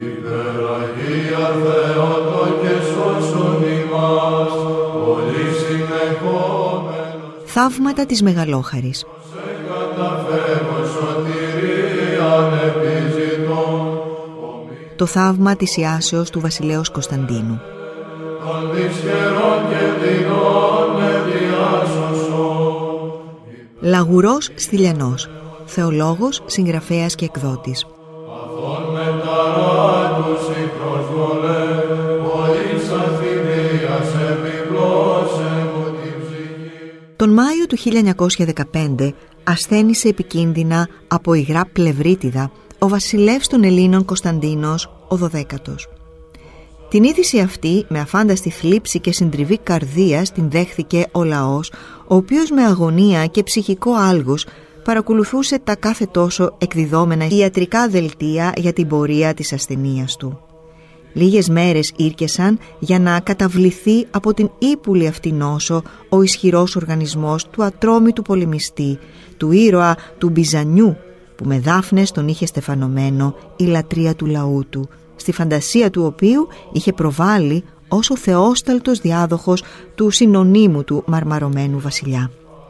Θαύματα της Μεγαλόχαρης. Το θαύμα της Ιάσεως του βασιλέως Κωνσταντίνου. Λαγουρός Στυλιανός, θεολόγος, συγγραφέας και εκδότης. Τον Μάιο του 1915 ασθένησε επικίνδυνα από υγρά πλευρίτιδα ο βασιλεύς των Ελλήνων Κωνσταντίνος ο 12ος. Την είδηση αυτή με αφάνταστη θλίψη και συντριβή καρδίας την δέχθηκε ο λαός, ο οποίος με αγωνία και ψυχικό άλγος παρακολουθούσε τα κάθε τόσο εκδιδόμενα ιατρικά δελτία για την πορεία της ασθενείας του. Λίγες μέρες ήρκεσαν για να καταβληθεί από την ύπουλη αυτή νόσο ο ισχυρός οργανισμός του ατρόμητου πολεμιστή, του ήρωα του Μπιζανιού, που με δάφνες τον είχε στεφανωμένο η λατρεία του λαού του, στη φαντασία του οποίου είχε προβάλει ως ο θεόσταλτος διάδοχος του συνωνύμου του μαρμαρωμένου βασιλιά.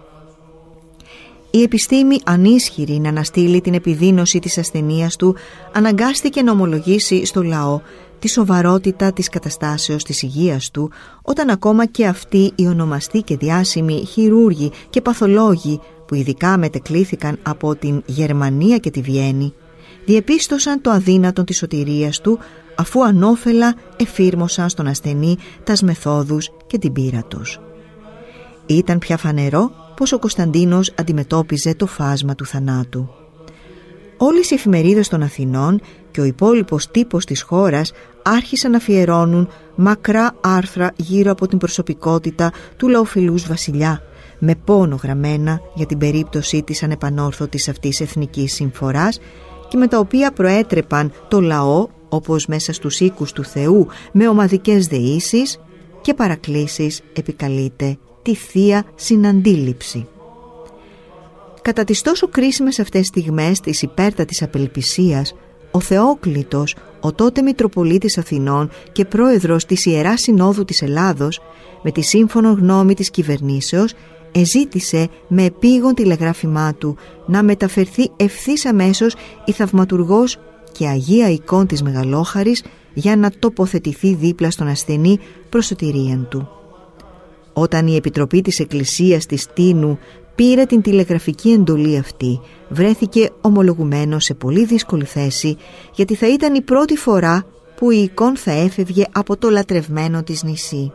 Η επιστήμη, ανίσχυρη να αναστείλει την επιδείνωση της ασθενείας του, αναγκάστηκε να ομολογήσει στο λαό τη σοβαρότητα της καταστάσεως της υγείας του, όταν ακόμα και αυτοί οι ονομαστοί και διάσημοι χειρούργοι και παθολόγοι που ειδικά μετεκλήθηκαν από την Γερμανία και τη Βιέννη, διεπίστωσαν το αδύνατο της σωτηρίας του, αφού ανώφελα εφήρμοσαν στον ασθενή τας μεθόδους και την πείρα τους. Ήταν πια φανερό πως ο Κωνσταντίνος αντιμετώπιζε το φάσμα του θανάτου. Όλες οι εφημερίδες των Αθηνών και ο υπόλοιπος τύπος της χώρας άρχισαν να αφιερώνουν μακρά άρθρα γύρω από την προσωπικότητα του λαοφιλούς βασιλιά, με πόνο γραμμένα για την περίπτωση της ανεπανόρθωτης αυτής εθνικής συμφοράς, και με τα οποία προέτρεπαν το λαό, όπως μέσα στους οίκους του Θεού, με ομαδικές δεήσεις και παρακλήσεις επικαλείται τη Θεία Συναντήληψη. Κατά τις τόσο κρίσιμες αυτές στιγμές της υπέρτατης απελπισίας, ο Θεόκλητος, ο τότε Μητροπολίτης Αθηνών και πρόεδρος της Ιεράς Συνόδου της Ελλάδος, με τη σύμφωνο γνώμη της κυβερνήσεως, εζήτησε με επίγον τηλεγράφημά του να μεταφερθεί ευθύς αμέσως η θαυματουργός και Αγία Εικόν της Μεγαλόχαρης για να τοποθετηθεί δίπλα στον ασθενή προς σωτηρίαν του. Όταν η Επιτροπή της Εκκλησίας της Τίνου πήρε την τηλεγραφική εντολή αυτή, βρέθηκε ομολογουμένος σε πολύ δύσκολη θέση, γιατί θα ήταν η πρώτη φορά που η εικόν θα έφευγε από το λατρευμένο της νησί.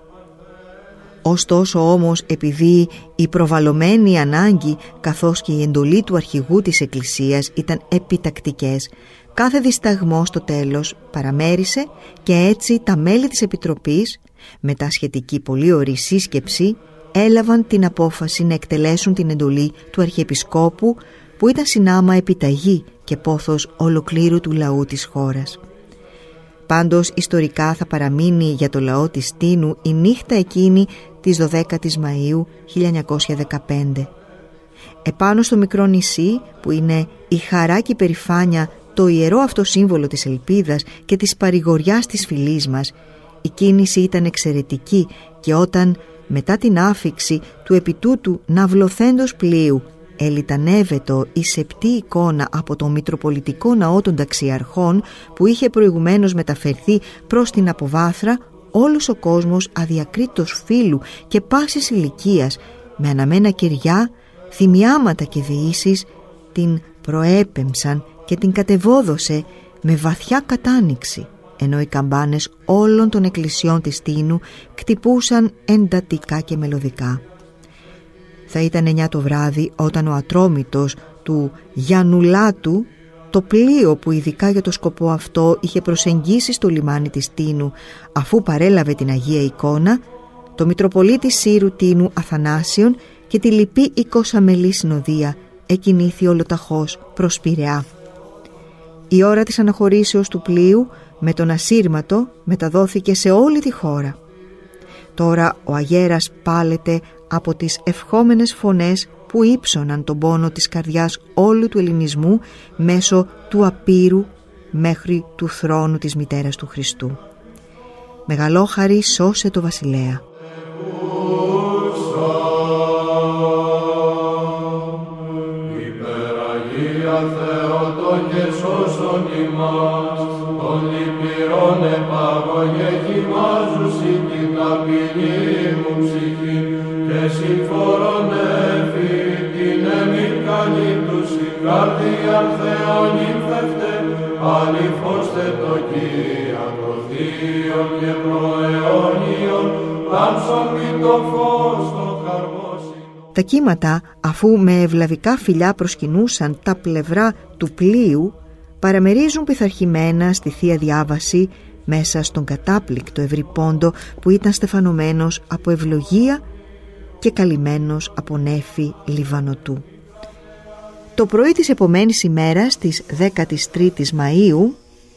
Ωστόσο όμως, επειδή η προβαλλωμένη ανάγκη καθώς και η εντολή του αρχηγού της Εκκλησίας ήταν επιτακτικές, κάθε δισταγμό στο τέλος παραμέρισε και έτσι τα μέλη της Επιτροπής, με τα σχετική πολύ ωρή σύσκεψη, έλαβαν την απόφαση να εκτελέσουν την εντολή του Αρχιεπισκόπου, που ήταν συνάμα επιταγή και πόθος ολοκλήρου του λαού της χώρας. Πάντως ιστορικά θα παραμείνει για το λαό της Τίνου η νύχτα εκείνη της 12ης Μαΐου 1915. Επάνω στο μικρό νησί, που είναι η χαρά και η περηφάνεια, το ιερό αυτό σύμβολο της ελπίδας και της παρηγοριάς της φυλής μας, η κίνηση ήταν εξαιρετική, και όταν μετά την άφιξη του επιτούτου ναυλωθέντος πλοίου ελιτανεύετο η σεπτή εικόνα από το Μητροπολιτικό Ναό των Ταξιαρχών, που είχε προηγουμένως μεταφερθεί προς την αποβάθρα, όλος ο κόσμος αδιακρίτως φύλου και πάσης ηλικίας, με αναμένα κεριά, θυμιάματα και δεήσεις, την προέπεμψαν και την κατεβόδωσε με βαθιά κατάνοιξη, ενώ οι καμπάνες όλων των εκκλησιών της Τίνου κτυπούσαν εντατικά και μελωδικά. Θα ήταν 9 το βράδυ όταν ο Ατρόμητος του Γιαννουλάτου, το πλοίο που ειδικά για το σκοπό αυτό είχε προσεγγίσει στο λιμάνι της Τίνου, αφού παρέλαβε την Αγία Εικόνα, το Μητροπολίτη Σύρου Τίνου Αθανάσιον και τη λοιπή 20 μελή συνοδεία, εκινήθη ολοταχώς προς Πειραιά. Η ώρα της αναχωρήσεως του πλοίου με τον ασύρματο μεταδόθηκε σε όλη τη χώρα. Τώρα ο αγέρας πάλεται από τις ευχόμενες φωνές που ύψωναν τον πόνο της καρδιάς όλου του ελληνισμού μέσω του απείρου μέχρι του θρόνου της μητέρας του Χριστού. Μεγαλόχαρη, σώσε το βασιλέα. Υπεραγία Θεότο και σώσον ημάς, των λυπηρών επαγωγέ κοιμάζουσι την ταπεινή μου ψυχή, και συμφορονεύει την εμήν καλύπτουσι καρδίαν Θεόν υμφευτέ, αληθώστε το Κυριακό Θείο και προαιώνιον, λάμψον μη το φως το χαρμόσυνο. Τα κύματα, αφού με ευλαβικά φιλιά προσκυνούσαν τα πλευρά του πλοίου, παραμερίζουν πειθαρχημένα στη Θεία Διάβαση μέσα στον κατάπληκτο ευρύ πόντο που ήταν στεφανωμένος από ευλογία και καλυμμένος από νέφη λιβανοτού. Το πρωί της επομένης ημέρας, της 13ης Μαΐου,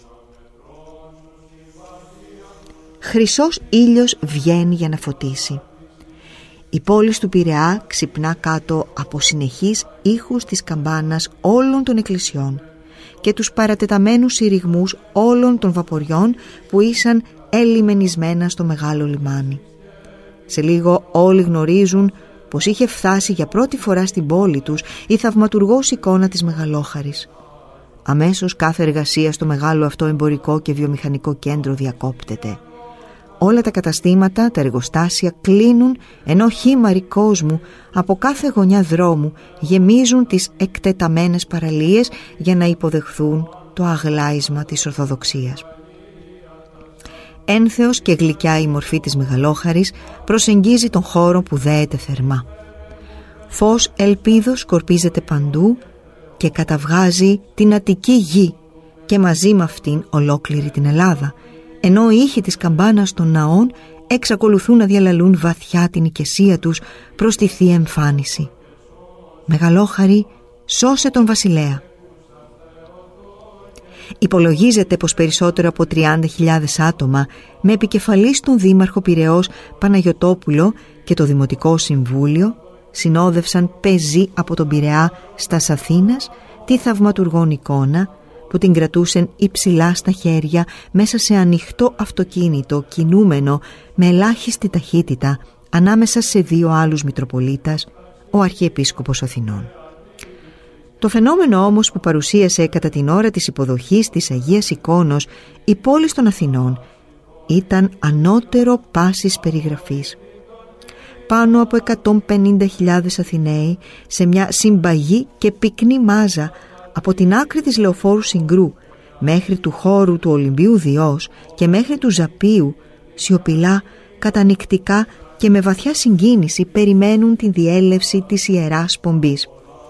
χρυσός ήλιος βγαίνει για να φωτίσει. Η πόλη του Πειραιά ξυπνά κάτω από συνεχείς ήχους της καμπάνας όλων των εκκλησιών και τους παρατεταμένους συρριγμούς όλων των βαποριών που ήσαν ελιμενισμένα στο μεγάλο λιμάνι. Σε λίγο όλοι γνωρίζουν πως είχε φτάσει για πρώτη φορά στην πόλη τους η θαυματουργός εικόνα της Μεγαλόχαρης. Αμέσως κάθε εργασία στο μεγάλο αυτό εμπορικό και βιομηχανικό κέντρο διακόπτεται. Όλα τα καταστήματα, τα εργοστάσια κλείνουν, ενώ χήμαροι κόσμου από κάθε γωνιά δρόμου γεμίζουν τις εκτεταμένες παραλίες για να υποδεχθούν το αγλάισμα της Ορθοδοξίας. Ένθεος και γλυκιά η μορφή της Μεγαλόχαρης προσεγγίζει τον χώρο που δέεται θερμά. Φως ελπίδος σκορπίζεται παντού και καταβγάζει την Αττική γη και μαζί με αυτήν ολόκληρη την Ελλάδα, ενώ οι ήχοι της καμπάνας των ναών εξακολουθούν να διαλαλούν βαθιά την οικεσία τους προς τη Θεία Εμφάνιση. Μεγαλόχαρη, σώσε τον βασιλέα. Υπολογίζεται πως περισσότερο από 30.000 άτομα, με επικεφαλής τον δήμαρχο Πειραιώς Παναγιωτόπουλο και το Δημοτικό Συμβούλιο, συνόδευσαν πεζοί από τον Πειραιά στας Αθήνας τη θαυματουργόν εικόνα, που την κρατούσαν υψηλά στα χέρια μέσα σε ανοιχτό αυτοκίνητο κινούμενο με ελάχιστη ταχύτητα ανάμεσα σε δύο άλλους Μητροπολίτας, ο Αρχιεπίσκοπος Αθηνών. Το φαινόμενο όμως που παρουσίασε κατά την ώρα της υποδοχής της Αγίας Εικόνος η πόλη των Αθηνών ήταν ανώτερο πάσης περιγραφής. Πάνω από 150.000 Αθηναίοι σε μια συμπαγή και πυκνή μάζα από την άκρη της Λεωφόρου Συγκρού μέχρι του χώρου του Ολυμπίου Διός και μέχρι του Ζαπίου, σιωπηλά, κατανυκτικά και με βαθιά συγκίνηση περιμένουν την διέλευση της Ιεράς Πομπής.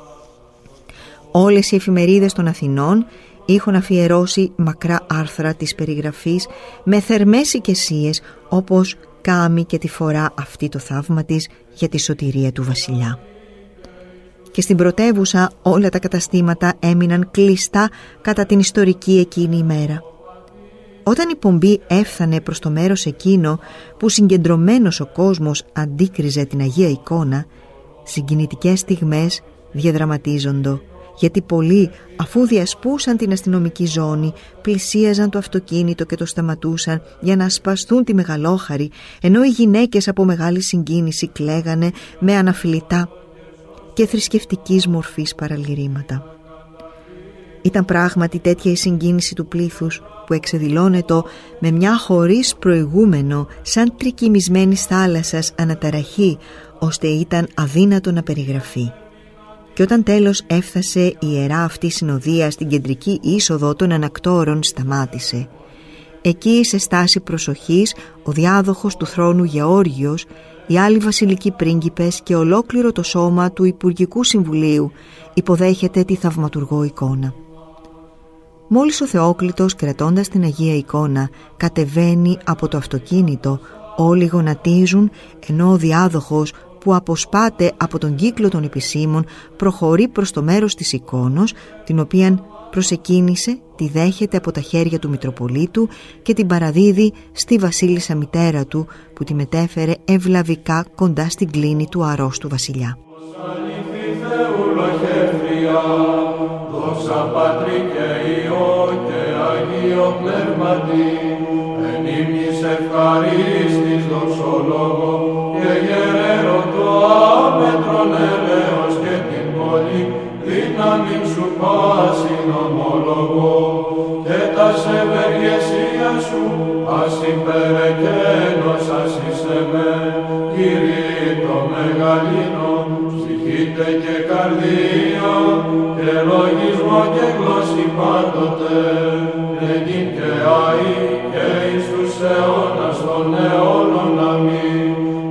Όλες οι εφημερίδες των Αθηνών είχαν αφιερώσει μακρά άρθρα της περιγραφής με θερμές οικεσίες, όπως κάμει και τη φορά αυτή το θαύμα της για τη σωτηρία του βασιλιά. Και στην πρωτεύουσα όλα τα καταστήματα έμειναν κλειστά κατά την ιστορική εκείνη ημέρα. Όταν η πομπή έφθανε προς το μέρος εκείνο που συγκεντρωμένος ο κόσμος αντίκριζε την Αγία Εικόνα, συγκινητικές στιγμές διαδραματίζονται, γιατί πολλοί, αφού διασπούσαν την αστυνομική ζώνη, πλησίαζαν το αυτοκίνητο και το σταματούσαν για να ασπαστούν τη Μεγαλόχαρη, ενώ οι γυναίκες από μεγάλη συγκίνηση κλαίγανε με αναφιλητά και θρησκευτικής μορφής παραλυρήματα. Ήταν πράγματι τέτοια η συγκίνηση του πλήθους που εξεδηλώνετο με μια χωρίς προηγούμενο σαν τρικυμισμένης θάλασσας αναταραχή, ώστε ήταν αδύνατο να περιγραφεί. Και όταν τέλος έφτασε η ιερά αυτή συνοδεία στην κεντρική είσοδο των ανακτόρων, σταμάτησε. Εκεί σε στάση προσοχής ο διάδοχος του θρόνου Γεώργιος, οι άλλοι βασιλικοί πρίγκιπες και ολόκληρο το σώμα του Υπουργικού Συμβουλίου υποδέχεται τη θαυματουργό εικόνα. Μόλις ο Θεόκλητος, κρατώντας την Αγία Εικόνα, κατεβαίνει από το αυτοκίνητο, όλοι γονατίζουν, ενώ ο διάδοχος που αποσπάται από τον κύκλο των επισήμων προχωρεί προς το μέρος της εικόνος, την οποία προσεκίνησε, τη δέχεται από τα χέρια του Μητροπολίτου και την παραδίδει στη βασίλισσα μητέρα του, που τη μετέφερε ευλαβικά κοντά στην κλίνη του αρρώστου βασιλιά. Δόξα Πατρί και Υιό και Αγίο Πνεύματι, εν ύμνης ευχαρίστης δοξολόγο και γερέρο το άμετρον ελέος και την πόλη, δύναμη σου πάσιν ομολογώ, και τας ευεργεσίας σου ας υπερεκένος ας είσαι με, Κύριε το μεγαλύνο, ψυχήτε και καρδία, και λογισμό και γλώσση πάντοτε, νεκήν και αή και εις τους αιώνας των αιώνων αμήν.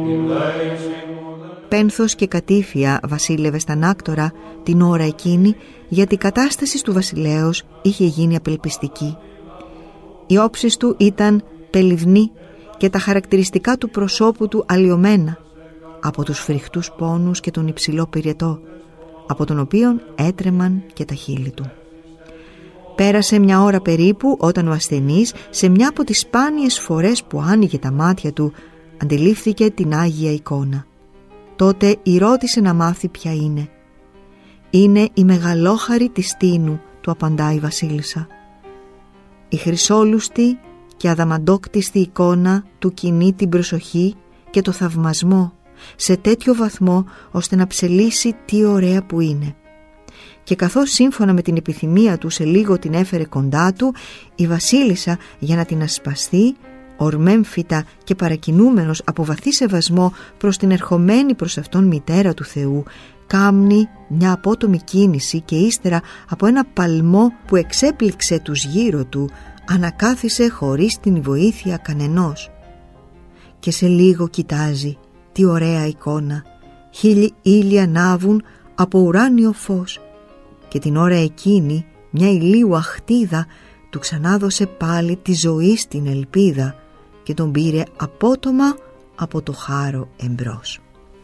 Πένθος και κατήφια βασίλευε στα Ανάκτορα την ώρα εκείνη, γιατί η κατάσταση του βασιλέως είχε γίνει απελπιστική. Η όψις του ήταν πελιβνή και τα χαρακτηριστικά του προσώπου του αλλοιωμένα από τους φρικτούς πόνους και τον υψηλό πυρετό, από τον οποίον έτρεμαν και τα χείλη του. Πέρασε μια ώρα περίπου όταν ο ασθενής, σε μια από τις σπάνιες φορές που άνοιγε τα μάτια του, αντιλήφθηκε την Άγια εικόνα. Τότε ρώτησε να μάθει ποια είναι. «Είναι η μεγαλόχαρη της Τίνου», του απαντά η βασίλισσα. Η χρυσόλουστη και αδαμαντόκτιστη εικόνα του κινεί την προσοχή και το θαυμασμό σε τέτοιο βαθμό ώστε να ψελίσει τι ωραία που είναι. Και καθώς σύμφωνα με την επιθυμία του σε λίγο την έφερε κοντά του, η βασίλισσα, για να την ασπαστεί, ορμέμφυτα και παρακινούμενος από βαθύ σεβασμό προς την ερχομένη προς αυτόν μητέρα του Θεού, κάμνει μια απότομη κίνηση και ύστερα από ένα παλμό που εξέπληξε τους γύρω του, ανακάθισε χωρίς την βοήθεια κανενός. Και σε λίγο κοιτάζει, τι ωραία εικόνα, χίλιοι ήλιοι ανάβουν από ουράνιο φως, και την ώρα εκείνη μια ηλίου αχτίδα του ξανάδωσε πάλι τη ζωή στην ελπίδα και τον πήρε απότομα από το χάρο εμπρός.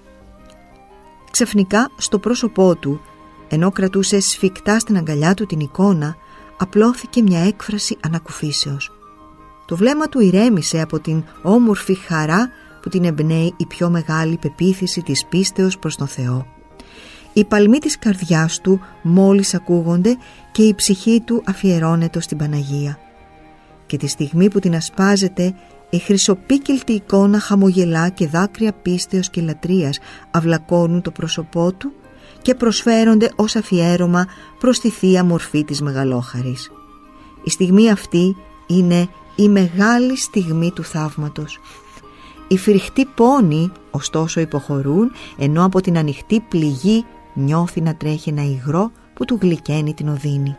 Ξαφνικά στο πρόσωπό του, ενώ κρατούσε σφιχτά στην αγκαλιά του την εικόνα, απλώθηκε μια έκφραση ανακουφίσεως. Το βλέμμα του ηρέμησε από την όμορφη χαρά που την εμπνέει η πιο μεγάλη πεποίθηση της πίστεως προς τον Θεό. Οι παλμοί της καρδιάς του μόλις ακούγονται και η ψυχή του αφιερώνεται στην Παναγία. Και τη στιγμή που την ασπάζεται, η χρυσοπίκυλτη εικόνα χαμογελά και δάκρυα πίστεως και λατρείας αυλακώνουν το πρόσωπό του και προσφέρονται ως αφιέρωμα προς τη θεία μορφή της μεγαλόχαρης. Η στιγμή αυτή είναι η μεγάλη στιγμή του θαύματος. Οι φρικτοί πόνοι ωστόσο υποχωρούν, ενώ από την ανοιχτή πληγή νιώθει να τρέχει ένα υγρό που του γλυκαίνει την οδύνη.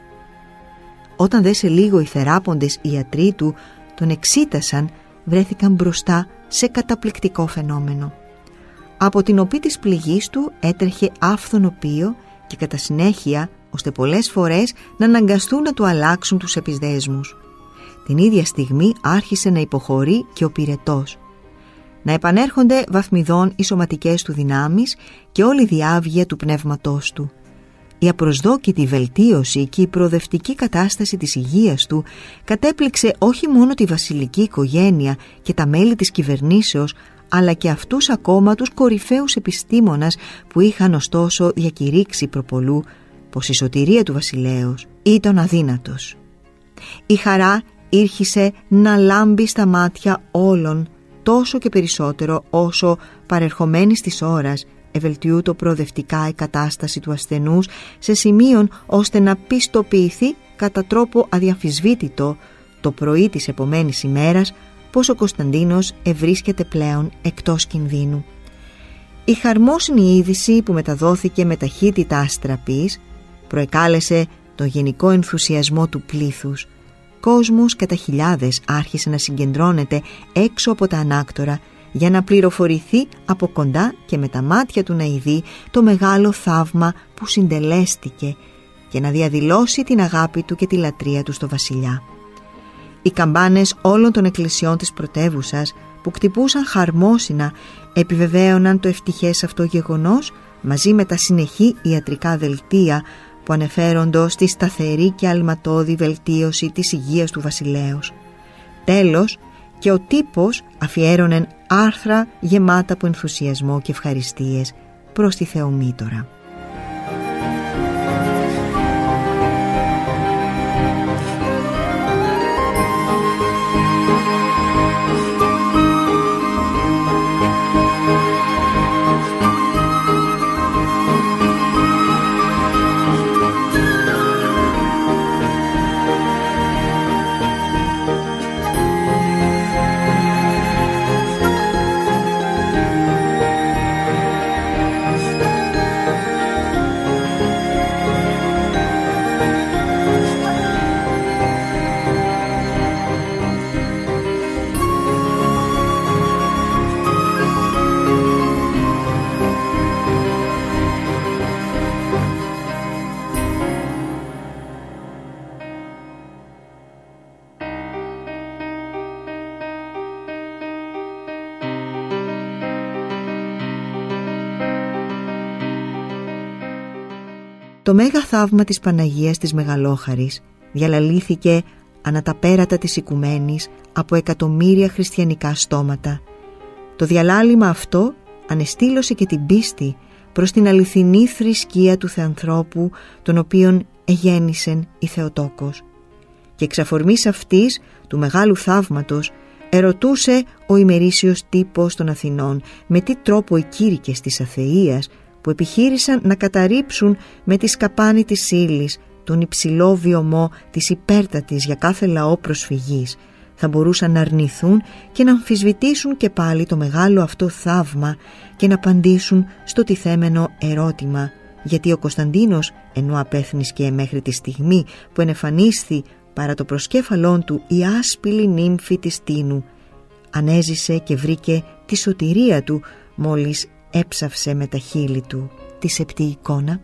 Όταν δε σε λίγο οι θεράποντες ιατροί του τον εξήτασαν, βρέθηκαν μπροστά σε καταπληκτικό φαινόμενο. Από την οπή της πληγής του έτρεχε άφθονο πίο και κατά συνέχεια, ώστε πολλές φορές να αναγκαστούν να του αλλάξουν τους επισδέσμους. Την ίδια στιγμή άρχισε να υποχωρεί και ο πυρετός. Να επανέρχονται βαθμιδών οι σωματικές του δυνάμεις και όλη η διάβγεια του πνεύματός του. Η απροσδόκητη βελτίωση και η προοδευτική κατάσταση της υγείας του κατέπληξε όχι μόνο τη βασιλική οικογένεια και τα μέλη της κυβερνήσεως, αλλά και αυτούς ακόμα τους κορυφαίους επιστήμονας που είχαν ωστόσο διακηρύξει προπολού πως η σωτηρία του βασιλέως ήταν αδύνατος. Η χαρά ήρχισε να λάμπει στα μάτια όλων, τόσο και περισσότερο όσο παρερχομένης της ώρας ευελτιούτο προοδευτικά η κατάσταση του ασθενούς σε σημείον ώστε να πιστοποιηθεί κατά τρόπο αδιαμφισβήτητο το πρωί της επομένης ημέρας πως ο Κωνσταντίνος ευρίσκεται πλέον εκτός κινδύνου. Η χαρμόσυνη είδηση που μεταδόθηκε με ταχύτητα αστραπής προεκάλεσε το γενικό ενθουσιασμό του πλήθους. Κόσμος κατά χιλιάδες άρχισε να συγκεντρώνεται έξω από τα Ανάκτορα για να πληροφορηθεί από κοντά και με τα μάτια του να ειδεί το μεγάλο θαύμα που συντελέστηκε και να διαδηλώσει την αγάπη του και τη λατρεία του στο βασιλιά. Οι καμπάνες όλων των εκκλησιών της πρωτεύουσας που κτυπούσαν χαρμόσυνα επιβεβαίωναν το ευτυχές αυτό γεγονός μαζί με τα συνεχή ιατρικά δελτία που ανεφέροντο στη σταθερή και αλματώδη βελτίωση της υγείας του βασιλέως. Τέλος, και ο τύπος αφιέρωνε άρθρα γεμάτα από ενθουσιασμό και ευχαριστίες προς τη Θεομήτωρα. Το μέγα θαύμα της Παναγίας της Μεγαλόχαρης διαλαλήθηκε ανά τα πέρατα της οικουμένης από εκατομμύρια χριστιανικά στόματα. Το διαλάλημα αυτό ανεστήλωσε και την πίστη προς την αληθινή θρησκεία του Θεανθρώπου, τον οποίον εγέννησεν η Θεοτόκος. Και εξ αφορμής αυτής του μεγάλου θαύματος ερωτούσε ο ημερήσιος τύπος των Αθηνών με τι τρόπο οι κήρυκες της αθείας, που επιχείρησαν να καταρρίψουν με τη σκαπάνη της ύλης τον υψηλό βιωμό της υπέρτατης για κάθε λαό προσφυγής, θα μπορούσαν να αρνηθούν και να αμφισβητήσουν και πάλι το μεγάλο αυτό θαύμα και να απαντήσουν στο τιθέμενο ερώτημα, γιατί ο Κωνσταντίνος, ενώ απέθνησκε μέχρι τη στιγμή που ενεφανίσθη παρά το προσκέφαλόν του η άσπηλη νύμφη της Τίνου, ανέζησε και βρήκε τη σωτηρία του μόλις έψαυσε με τα χείλη του τη σεπτή εικόνα.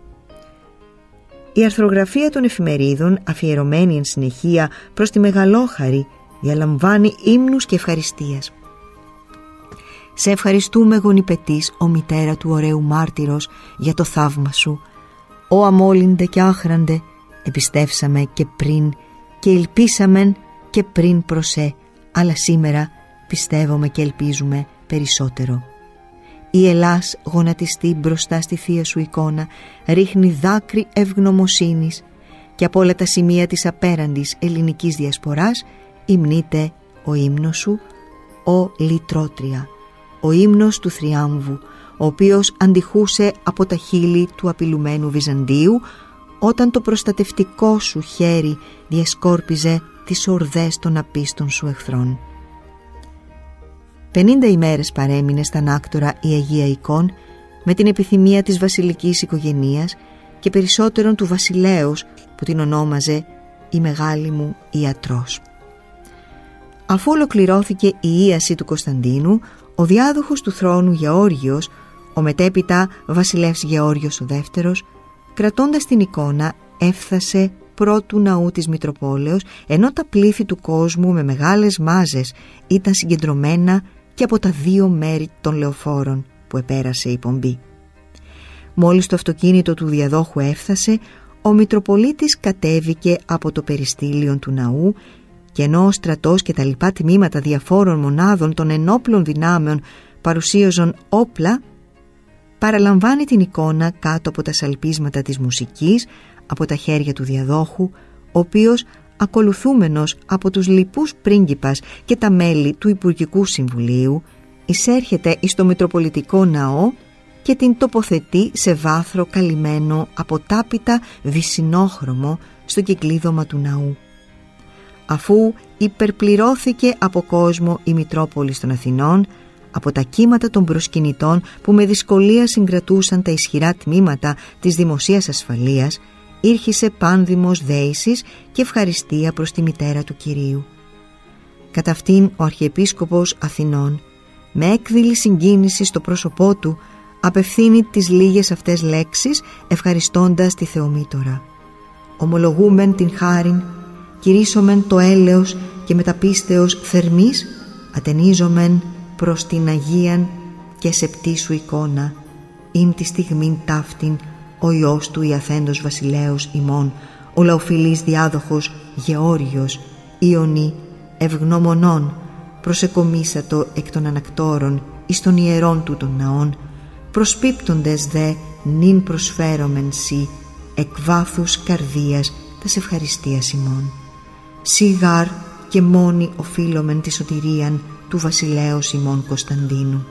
Η αρθρογραφία των εφημερίδων, αφιερωμένη εν συνεχεία προς τη Μεγαλόχαρη, διαλαμβάνει ύμνους και ευχαριστίας. «Σε ευχαριστούμε, γονιπετής, ο μητέρα του ωραίου μάρτυρος, για το θαύμα σου. Ω αμόλυντε και άχραντε, εμπιστεύσαμε και πριν και ελπίσαμεν και πριν προσέ, αλλά σήμερα πιστεύουμε και ελπίζουμε περισσότερο. Η Ελλάς γονατιστή μπροστά στη θεία σου εικόνα ρίχνει δάκρυ ευγνωμοσύνης και από όλα τα σημεία της απέραντης ελληνικής διασποράς υμνείται ο ύμνος σου, ο Λυτρότρια, ο ύμνος του θριάμβου, ο οποίος αντιχούσε από τα χείλη του απειλουμένου Βυζαντίου όταν το προστατευτικό σου χέρι διασκόρπιζε τις ορδές των απίστων σου εχθρών. 50 ημέρες παρέμεινε στα Ανάκτορα η Αγία Εικόν με την επιθυμία της βασιλικής οικογενείας και περισσότερον του βασιλέως που την ονόμαζε η μεγάλη μου ιατρός. Αφού ολοκληρώθηκε η ίαση του Κωνσταντίνου, ο διάδοχος του θρόνου Γεώργιος, ο μετέπειτα βασιλεύς Γεώργιος ο δεύτερος, κρατώντας την εικόνα έφθασε πρώτου ναού της Μητροπόλεως, ενώ τα πλήθη του κόσμου με μεγάλες μάζες ήταν συγκεντρωμένα και από τα δύο μέρη των λεωφόρων που επέρασε η πομπή. Μόλις το αυτοκίνητο του διαδόχου έφτασε, ο Μητροπολίτης κατέβηκε από το περιστήλιον του ναού και ενώ ο στρατός και τα λοιπά τμήματα διαφόρων μονάδων των ενόπλων δυνάμεων παρουσίαζαν όπλα, παραλαμβάνει την εικόνα κάτω από τα σαλπίσματα της μουσικής, από τα χέρια του διαδόχου, ο οποίος, ακολουθούμενος από τους λοιπούς πρίγκιπας και τα μέλη του Υπουργικού Συμβουλίου, εισέρχεται εις το Μητροπολιτικό Ναό και την τοποθετεί σε βάθρο καλυμμένο από τάπητα βυσσινόχρωμο στο κυκλίδωμα του ναού. Αφού υπερπληρώθηκε από κόσμο η Μητρόπολης των Αθηνών, από τα κύματα των προσκυνητών που με δυσκολία συγκρατούσαν τα ισχυρά τμήματα της δημοσίας ασφαλείας, ήρχισε πάνδημος δέησης και ευχαριστία προς τη μητέρα του Κυρίου. Κατά αυτήν ο Αρχιεπίσκοπος Αθηνών, με έκδηλη συγκίνηση στο πρόσωπό του, απευθύνει τις λίγες αυτές λέξεις ευχαριστώντας τη Θεομήτωρα. «Ομολογούμεν την χάριν, κηρύσσομεν το έλεος και μεταπίστεως θερμής, ατενίζομεν προς την Αγίαν και σεπτή σου εικόνα, ειν τη στιγμήν ταύτην ο Υιός του Ιαθέντος Βασιλέως ημών, ο λαοφιλής διάδοχος Γεώργιος, Ιωνή, ευγνωμονών, προσεκομίσατο εκ των ανακτόρων εις των ιερών του των ναών, προσπίπτοντες δε νυν προσφέρομεν σοι, εκ βάθους καρδίας τας ευχαριστίας ημών. Σιγάρ και μόνοι οφείλομεν τη σωτηρίαν του βασιλέως ημών Κωνσταντίνου».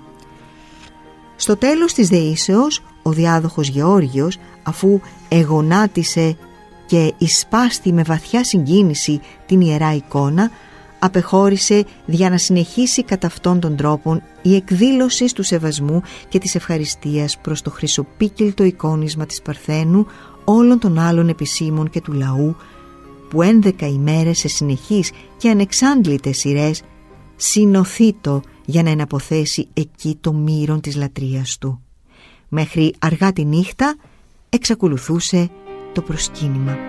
Στο τέλος της δεήσεως, ο διάδοχος Γεώργιος, αφού εγονάτισε και εισπάστη με βαθιά συγκίνηση την ιερά εικόνα, απεχώρησε για να συνεχίσει κατά αυτόν τον τρόπον η εκδήλωση του σεβασμού και της ευχαριστίας προς το χρυσοπίκυλτο εικόνισμα της Παρθένου όλων των άλλων επισήμων και του λαού, που 11 ημέρες σε συνεχείς και ανεξάντλητες σειρές συνοθήτω για να εναποθέσει εκεί το μύρον της λατρείας του. Μέχρι αργά τη νύχτα εξακολουθούσε το προσκύνημα.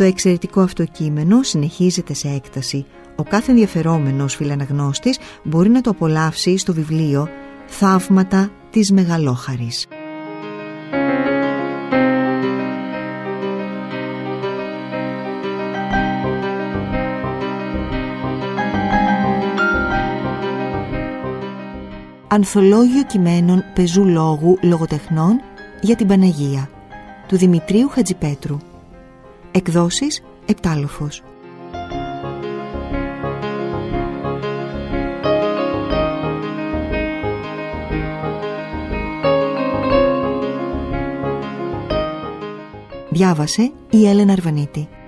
Το εξαιρετικό αυτό κείμενο συνεχίζεται σε έκταση. Ο κάθε ενδιαφερόμενος φιλαναγνώστης μπορεί να το απολαύσει στο βιβλίο «Θαύματα της Μεγαλόχαρης». Ανθολόγιο κειμένων πεζού λόγου λογοτεχνών για την Παναγία του Δημητρίου Χατζηπέτρου. Εκδόσεις Επτάλοφος. Διάβασε η Έλενα Αρβανίτη.